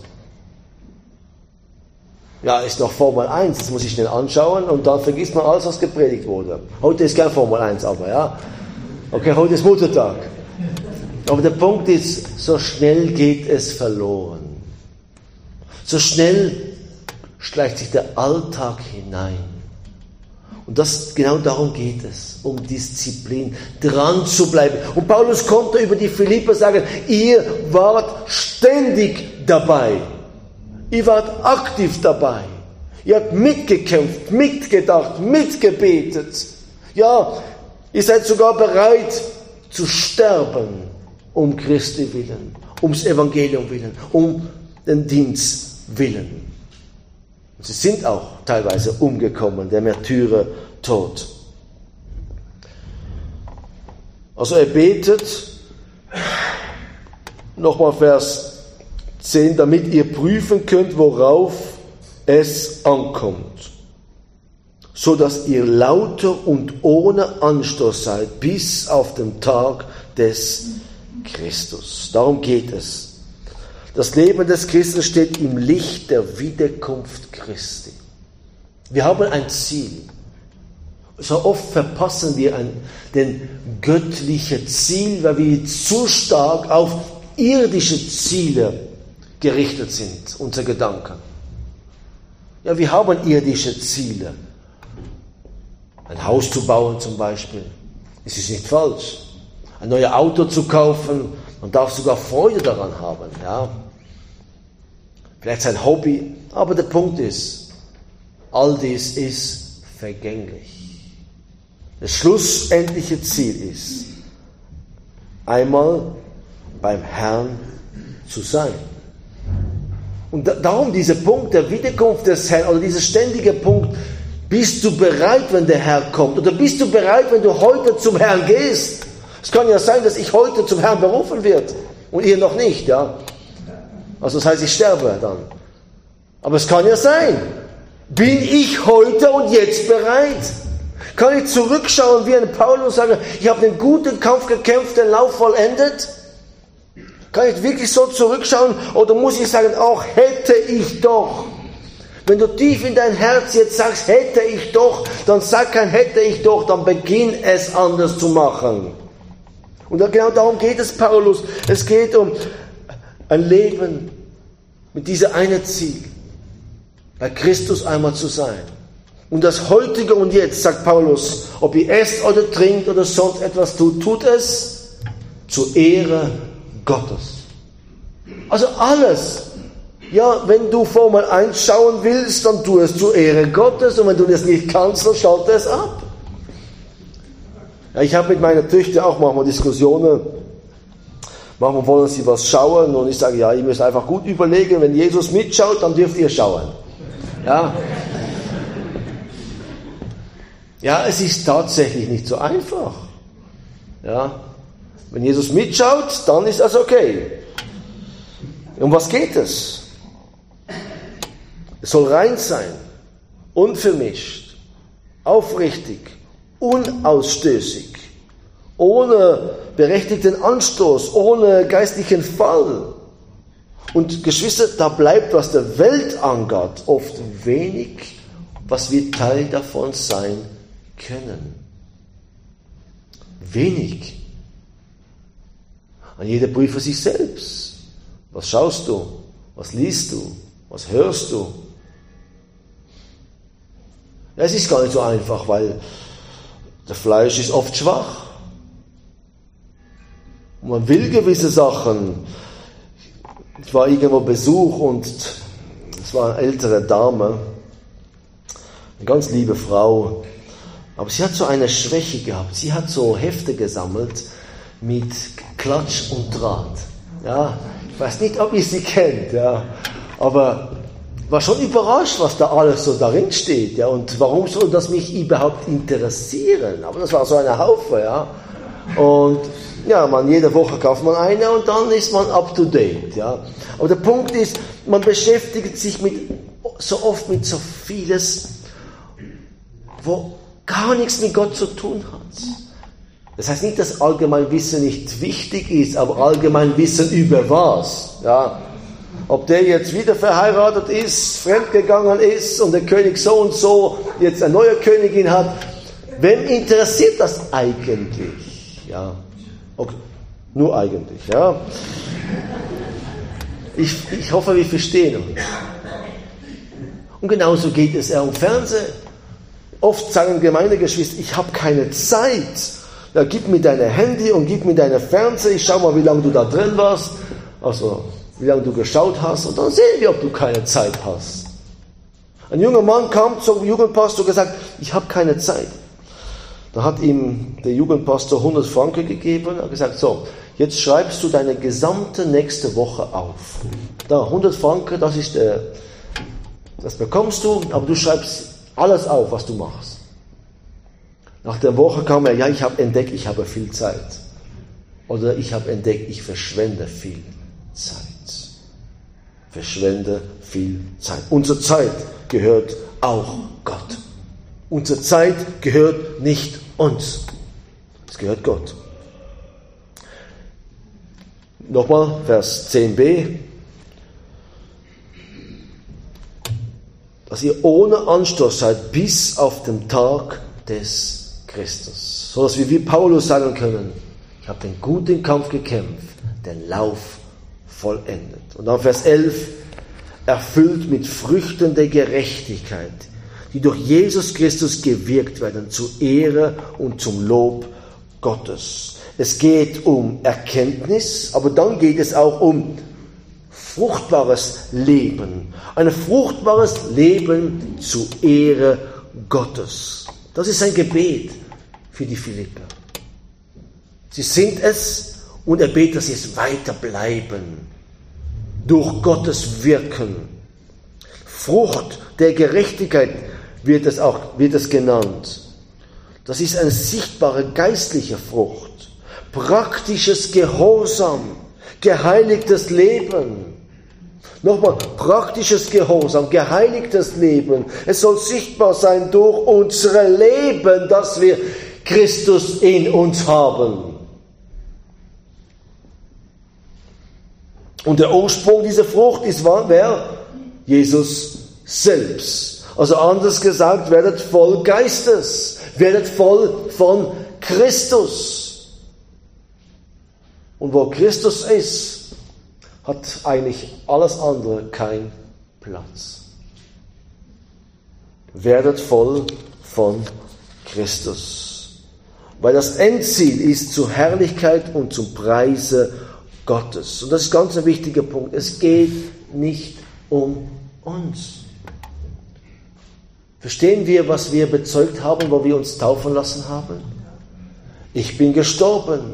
Ja, ist noch Formel 1, das muss ich schnell anschauen und dann vergisst man alles, was gepredigt wurde. Heute ist kein Formel 1, aber ja. Okay, heute ist Muttertag. Aber der Punkt ist, so schnell geht es verloren. So schnell schleicht sich der Alltag hinein. Und genau darum geht es, um Disziplin, dran zu bleiben. Und Paulus konnte über die Philipper sagen, ihr wart ständig dabei. Ihr wart aktiv dabei. Ihr habt mitgekämpft, mitgedacht, mitgebetet. Ja, ihr seid sogar bereit zu sterben um Christi willen, ums Evangelium willen, um den Dienst willen. Und sie sind auch teilweise umgekommen, der Märtyrertod. Also er betet, nochmal Vers 10, damit ihr prüfen könnt, worauf es ankommt, so dass ihr lauter und ohne Anstoß seid, bis auf den Tag des Christus. Darum geht es. Das Leben des Christen steht im Licht der Wiederkunft Christi. Wir haben ein Ziel. So oft verpassen wir den göttlichen Ziel, weil wir zu stark auf irdische Ziele gerichtet sind, unsere Gedanken. Ja, wir haben irdische Ziele. Ein Haus zu bauen zum Beispiel. Es ist nicht falsch. Ein neues Auto zu kaufen, man darf sogar Freude daran haben. Ja. Vielleicht sein Hobby. Aber der Punkt ist, all dies ist vergänglich. Das schlussendliche Ziel ist, einmal beim Herrn zu sein. Und darum dieser Punkt der Wiederkunft des Herrn, oder dieser ständige Punkt, bist du bereit, wenn der Herr kommt? Oder bist du bereit, wenn du heute zum Herrn gehst? Es kann ja sein, dass ich heute zum Herrn berufen werde und ihr noch nicht, ja. Also das heißt, ich sterbe dann. Aber es kann ja sein. Bin ich heute und jetzt bereit? Kann ich zurückschauen wie ein Paulus und sagen, ich habe den guten Kampf gekämpft, den Lauf vollendet? Kann ich wirklich so zurückschauen oder muss ich sagen, auch hätte ich doch? Wenn du tief in dein Herz jetzt sagst, hätte ich doch, dann sag kein hätte ich doch, dann beginn es anders zu machen. Und genau darum geht es Paulus. Es geht um ein Leben mit diesem einen Ziel, bei Christus einmal zu sein. Und das heutige und jetzt, sagt Paulus, ob ihr esst oder trinkt oder sonst etwas tut, tut es zur Ehre Gottes. Also alles. Ja, wenn du Formel 1 schauen willst, dann tu es zur Ehre Gottes. Und wenn du das nicht kannst, dann schalte es ab. Ja, ich habe mit meiner Töchter auch manchmal Diskussionen, Manchmal wollen sie was schauen und ich sage, ja, ihr müsst einfach gut überlegen, wenn Jesus mitschaut, dann dürft ihr schauen. Ja. Ja, es ist tatsächlich nicht so einfach. Ja. Wenn Jesus mitschaut, dann ist das okay. Um was geht es? Es soll rein sein, unvermischt, aufrichtig, unausstößig, ohne berechtigten Anstoß, ohne geistlichen Fall. Und Geschwister, da bleibt, was der Welt angeht, oft wenig, was wir Teil davon sein können. Wenig. Und jeder prüfe sich selbst. Was schaust du? Was liest du? Was hörst du? Ja, es ist gar nicht so einfach, weil das Fleisch ist oft schwach. Und man will gewisse Sachen. Ich war irgendwo Besuch und es war eine ältere Dame, eine ganz liebe Frau, aber sie hat so eine Schwäche gehabt. Sie hat so Hefte gesammelt mit Klatsch und Draht. Ja, ich weiß nicht, ob ihr sie kennt, ja, aber war schon überrascht, was da alles so darin steht. Ja, und warum soll das mich überhaupt interessieren? Aber das war so eine Haufe, ja. Und ja, jede Woche kauft man eine und dann ist man up to date. Ja. Aber der Punkt ist, man beschäftigt sich so oft mit so vieles, wo gar nichts mit Gott zu tun hat. Das heißt nicht, dass Allgemeinwissen nicht wichtig ist, aber Allgemeinwissen über was? Ja. Ob der jetzt wieder verheiratet ist, fremdgegangen ist und der König so und so jetzt eine neue Königin hat, wem interessiert das eigentlich? Ja. Okay. Nur eigentlich, ja. Ich hoffe, wir verstehen uns. Und genauso geht es ja um Fernsehen. Oft sagen Gemeindegeschwister, ich habe keine Zeit. Ja, gib mir dein Handy und gib mir deine Fernseher. Ich schau mal, wie lange du da drin warst. Also, wie lange du geschaut hast. Und dann sehen wir, ob du keine Zeit hast. Ein junger Mann kam zum Jugendpastor und gesagt, ich habe keine Zeit. Da hat ihm der Jugendpastor 100 Franken gegeben und hat gesagt, so, jetzt schreibst du deine gesamte nächste Woche auf. Da, 100 Franken, das bekommst du, aber du schreibst alles auf, was du machst. Nach der Woche kam er, ja, ich habe entdeckt, ich habe viel Zeit. Oder ich habe entdeckt, ich verschwende viel Zeit. Verschwende viel Zeit. Unsere Zeit gehört auch Gott. Unsere Zeit gehört nicht uns. Es gehört Gott. Nochmal, Vers 10b. Dass ihr ohne Anstoß seid bis auf den Tag des Christus. So dass wir wie Paulus sagen können, ich habe den guten Kampf gekämpft, den Lauf vollendet. Und dann Vers 11, erfüllt mit Früchten der Gerechtigkeit, die durch Jesus Christus gewirkt werden, zur Ehre und zum Lob Gottes. Es geht um Erkenntnis, aber dann geht es auch um fruchtbares Leben. Ein fruchtbares Leben zur Ehre Gottes. Das ist ein Gebet für die Philipper. Sie sind es und er betet, dass sie es weiter bleiben. Durch Gottes Wirken. Frucht der Gerechtigkeit wird es genannt. Das ist eine sichtbare geistliche Frucht. Praktisches Gehorsam, geheiligtes Leben. Nochmal, praktisches Gehorsam, geheiligtes Leben. Es soll sichtbar sein durch unser Leben, dass wir Christus in uns haben. Und der Ursprung dieser Frucht ist wer? Jesus selbst. Also anders gesagt, werdet voll Geistes, werdet voll von Christus. Und wo Christus ist, hat eigentlich alles andere keinen Platz. Werdet voll von Christus. Weil das Endziel ist zur Herrlichkeit und zum Preise Gottes. Und das ist ganz ein wichtiger Punkt. Es geht nicht um uns. Verstehen wir, was wir bezeugt haben, wo wir uns taufen lassen haben? Ich bin gestorben.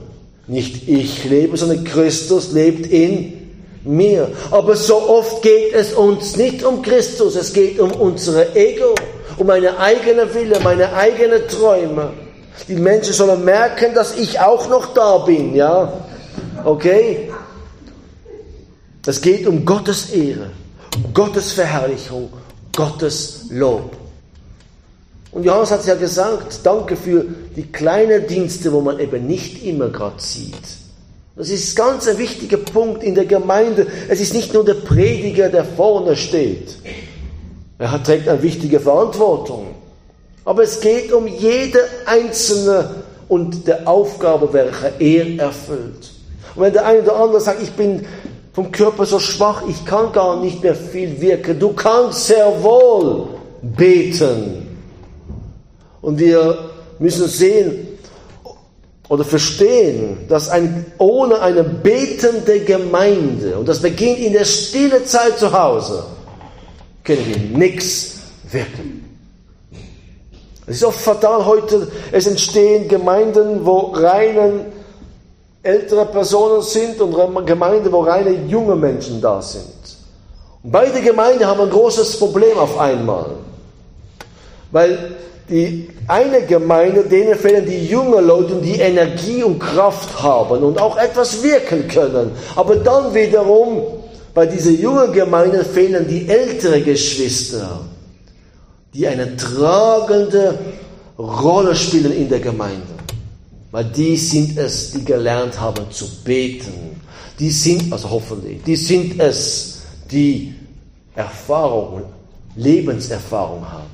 Nicht ich lebe, sondern Christus lebt in mir. Aber so oft geht es uns nicht um Christus, es geht um unser Ego, um meine eigene Wille, meine eigenen Träume. Die Menschen sollen merken, dass ich auch noch da bin, ja? Okay? Es geht um Gottes Ehre, Gottes Verherrlichung, Gottes Lob. Und Johannes hat es ja gesagt, danke für die kleinen Dienste, wo man eben nicht immer gerade sieht. Das ist ganz ein wichtiger Punkt in der Gemeinde. Es ist nicht nur der Prediger, der vorne steht. Er trägt eine wichtige Verantwortung. Aber es geht um jede einzelne und der Aufgabe, welche er erfüllt. Und wenn der eine oder andere sagt, ich bin vom Körper so schwach, ich kann gar nicht mehr viel wirken. Du kannst sehr wohl beten. Und wir müssen sehen oder verstehen, dass ohne eine betende Gemeinde, und das beginnt in der stille Zeit zu Hause, können wir nichts wirken. Es ist oft fatal heute, es entstehen Gemeinden, wo reine ältere Personen sind und Gemeinden, wo reine junge Menschen da sind. Und beide Gemeinden haben ein großes Problem auf einmal. Weil die eine Gemeinde, denen fehlen die jungen Leute, die Energie und Kraft haben und auch etwas wirken können. Aber dann wiederum, bei dieser jungen Gemeinde fehlen die älteren Geschwister, die eine tragende Rolle spielen in der Gemeinde. Weil die sind es, die gelernt haben zu beten. Die sind, also hoffentlich, die sind es, die Erfahrung, Lebenserfahrung haben.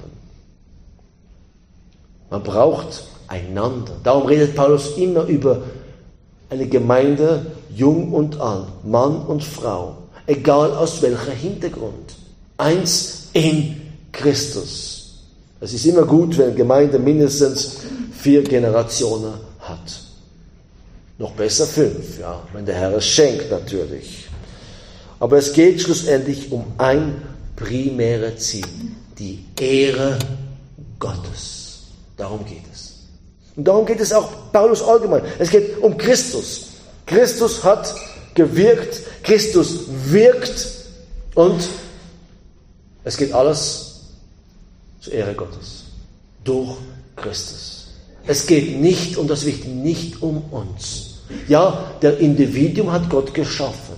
Man braucht einander. Darum redet Paulus immer über eine Gemeinde, jung und alt, Mann und Frau, egal aus welchem Hintergrund. Eins in Christus. Es ist immer gut, wenn eine Gemeinde mindestens 4 Generationen hat. Noch besser 5, ja, wenn der Herr es schenkt natürlich. Aber es geht schlussendlich um ein primäres Ziel, die Ehre Gottes. Darum geht es. Und darum geht es auch Paulus allgemein. Es geht um Christus. Christus hat gewirkt, Christus wirkt und es geht alles zur Ehre Gottes. Durch Christus. Es geht nicht, und das Wichtige, nicht um uns. Ja, der Individuum hat Gott geschaffen.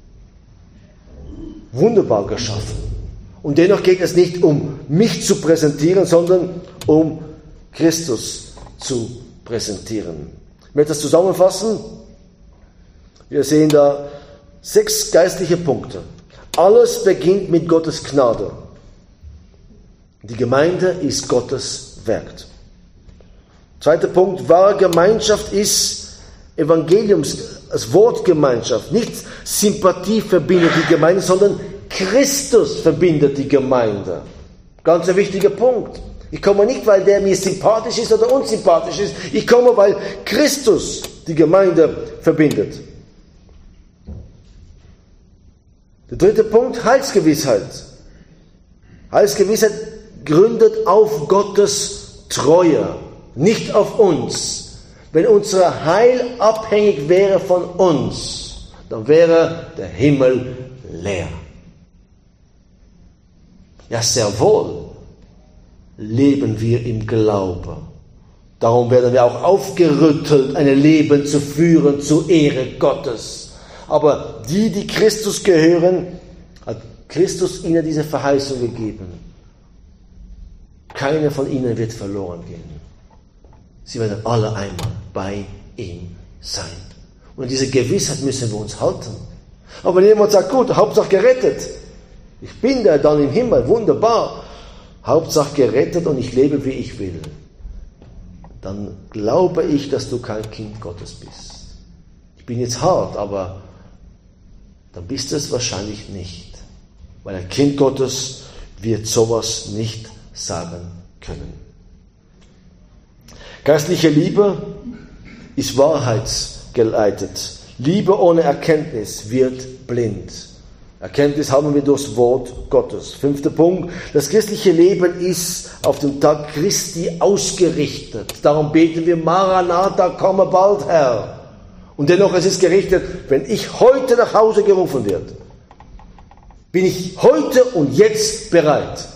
Wunderbar geschaffen. Und dennoch geht es nicht um mich zu präsentieren, sondern um Christus zu präsentieren. Ich möchte das zusammenfassen. Wir sehen da 6 geistliche Punkte. Alles beginnt mit Gottes Gnade. Die Gemeinde ist Gottes Werk. Zweiter Punkt, wahre Gemeinschaft ist das Wort Gemeinschaft. Nicht Sympathie verbindet die Gemeinde, sondern Christus verbindet die Gemeinde. Ganz ein wichtiger Punkt. Ich komme nicht, weil der mir sympathisch ist oder unsympathisch ist. Ich komme, weil Christus die Gemeinde verbindet. Der dritte Punkt, Heilsgewissheit. Heilsgewissheit gründet auf Gottes Treue, nicht auf uns. Wenn unser Heil abhängig wäre von uns, dann wäre der Himmel leer. Ja, sehr wohl leben wir im Glaube. Darum werden wir auch aufgerüttelt, ein Leben zu führen zur Ehre Gottes. Aber die Christus gehören, hat Christus ihnen diese Verheißung gegeben. Keiner von ihnen wird verloren gehen. Sie werden alle einmal bei ihm sein. Und diese Gewissheit müssen wir uns halten. Aber wenn jemand sagt, gut, Hauptsache gerettet. Ich bin da dann im Himmel, wunderbar. Hauptsache gerettet und ich lebe, wie ich will. Dann glaube ich, dass du kein Kind Gottes bist. Ich bin jetzt hart, aber dann bist du es wahrscheinlich nicht. Weil ein Kind Gottes wird sowas nicht sagen können. Geistliche Liebe ist wahrheitsgeleitet. Liebe ohne Erkenntnis wird blind. Erkenntnis haben wir durchs Wort Gottes. 5. Punkt. Das christliche Leben ist auf den Tag Christi ausgerichtet. Darum beten wir, Maranatha, komme bald, Herr. Und dennoch, es ist gerichtet, wenn ich heute nach Hause gerufen werde, bin ich heute und jetzt bereit.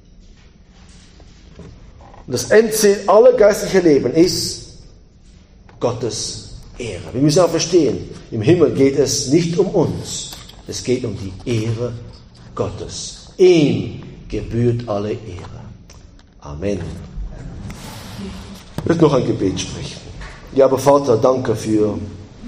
Und das Endziel aller geistlichen Leben ist Gottes Ehre. Wir müssen auch verstehen, im Himmel geht es nicht um uns, es geht um die Ehre Gottes. Ihm gebührt alle Ehre. Amen. Ich möchte noch ein Gebet sprechen. Ja, aber Vater, danke für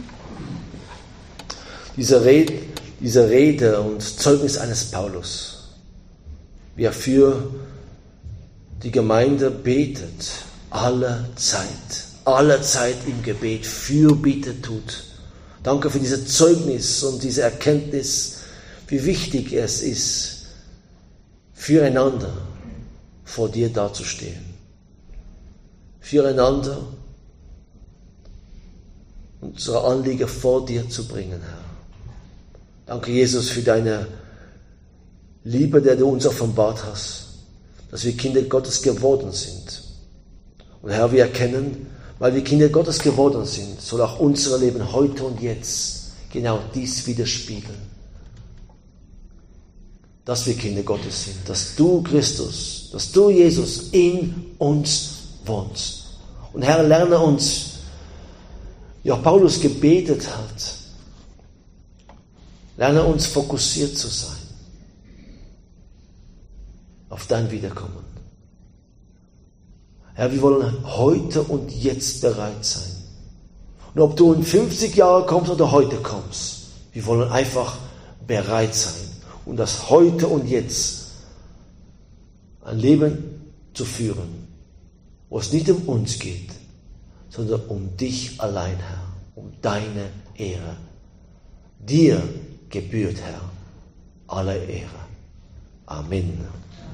diese Rede und Zeugnis eines Paulus, wie er für die Gemeinde betet, alle Zeit im Gebet Fürbitte tut. Danke für dieses Zeugnis und diese Erkenntnis, wie wichtig es ist, füreinander vor dir dazustehen. Füreinander unsere Anliegen vor dir zu bringen, Herr. Danke, Jesus, für deine Liebe, der du uns offenbart hast, dass wir Kinder Gottes geworden sind. Und Herr, wir erkennen, weil wir Kinder Gottes geworden sind, soll auch unser Leben heute und jetzt genau dies widerspiegeln. Dass wir Kinder Gottes sind, dass du Christus, dass du Jesus in uns wohnst. Und Herr, lerne uns, wie auch Paulus gebetet hat, lerne uns fokussiert zu sein auf dein Wiederkommen. Herr, wir wollen heute und jetzt bereit sein. Und ob du in 50 Jahren kommst oder heute kommst, wir wollen einfach bereit sein. Und das heute und jetzt ein Leben zu führen, wo es nicht um uns geht, sondern um dich allein, Herr, um deine Ehre. Dir gebührt, Herr, alle Ehre. Amen.